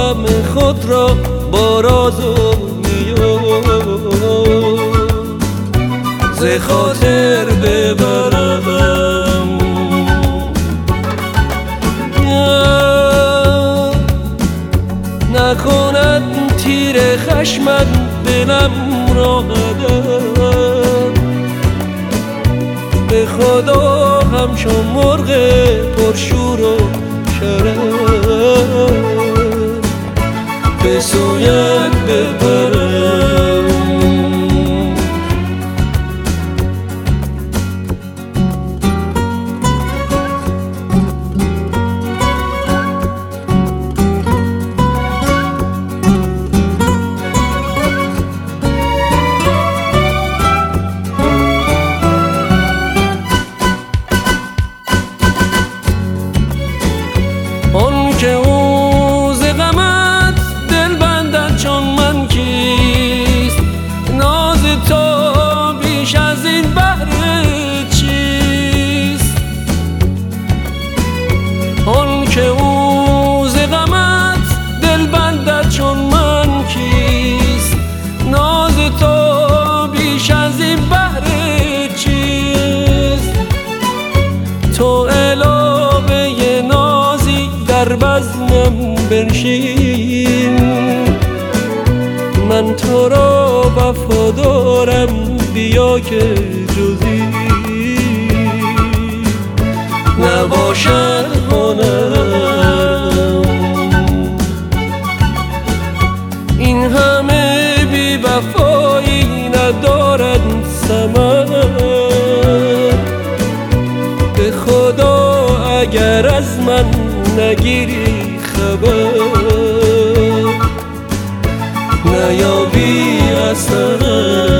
غم خود را با راز و نیاز ز خاطر ببرم. نکند تیر خشمت دلم را هدر، به خدا همچون مرغ پرشور و شرر به سویت ببرم. آن که او ز غمت دل بندد چون من کیست، ناز تو بیش از این بهر چیست؟ آن که او ز غمت دل بندد چون من کیست، ناز تو بیش از این بهر چیست؟ تو علاوه نازی در بزمم بنشین، من تو را وفادارم بیا که جزی نباشد هنرم. این همه بی وفایی ندارد ثمر، به خدا اگر از من نگیری خبر نیابی اثر.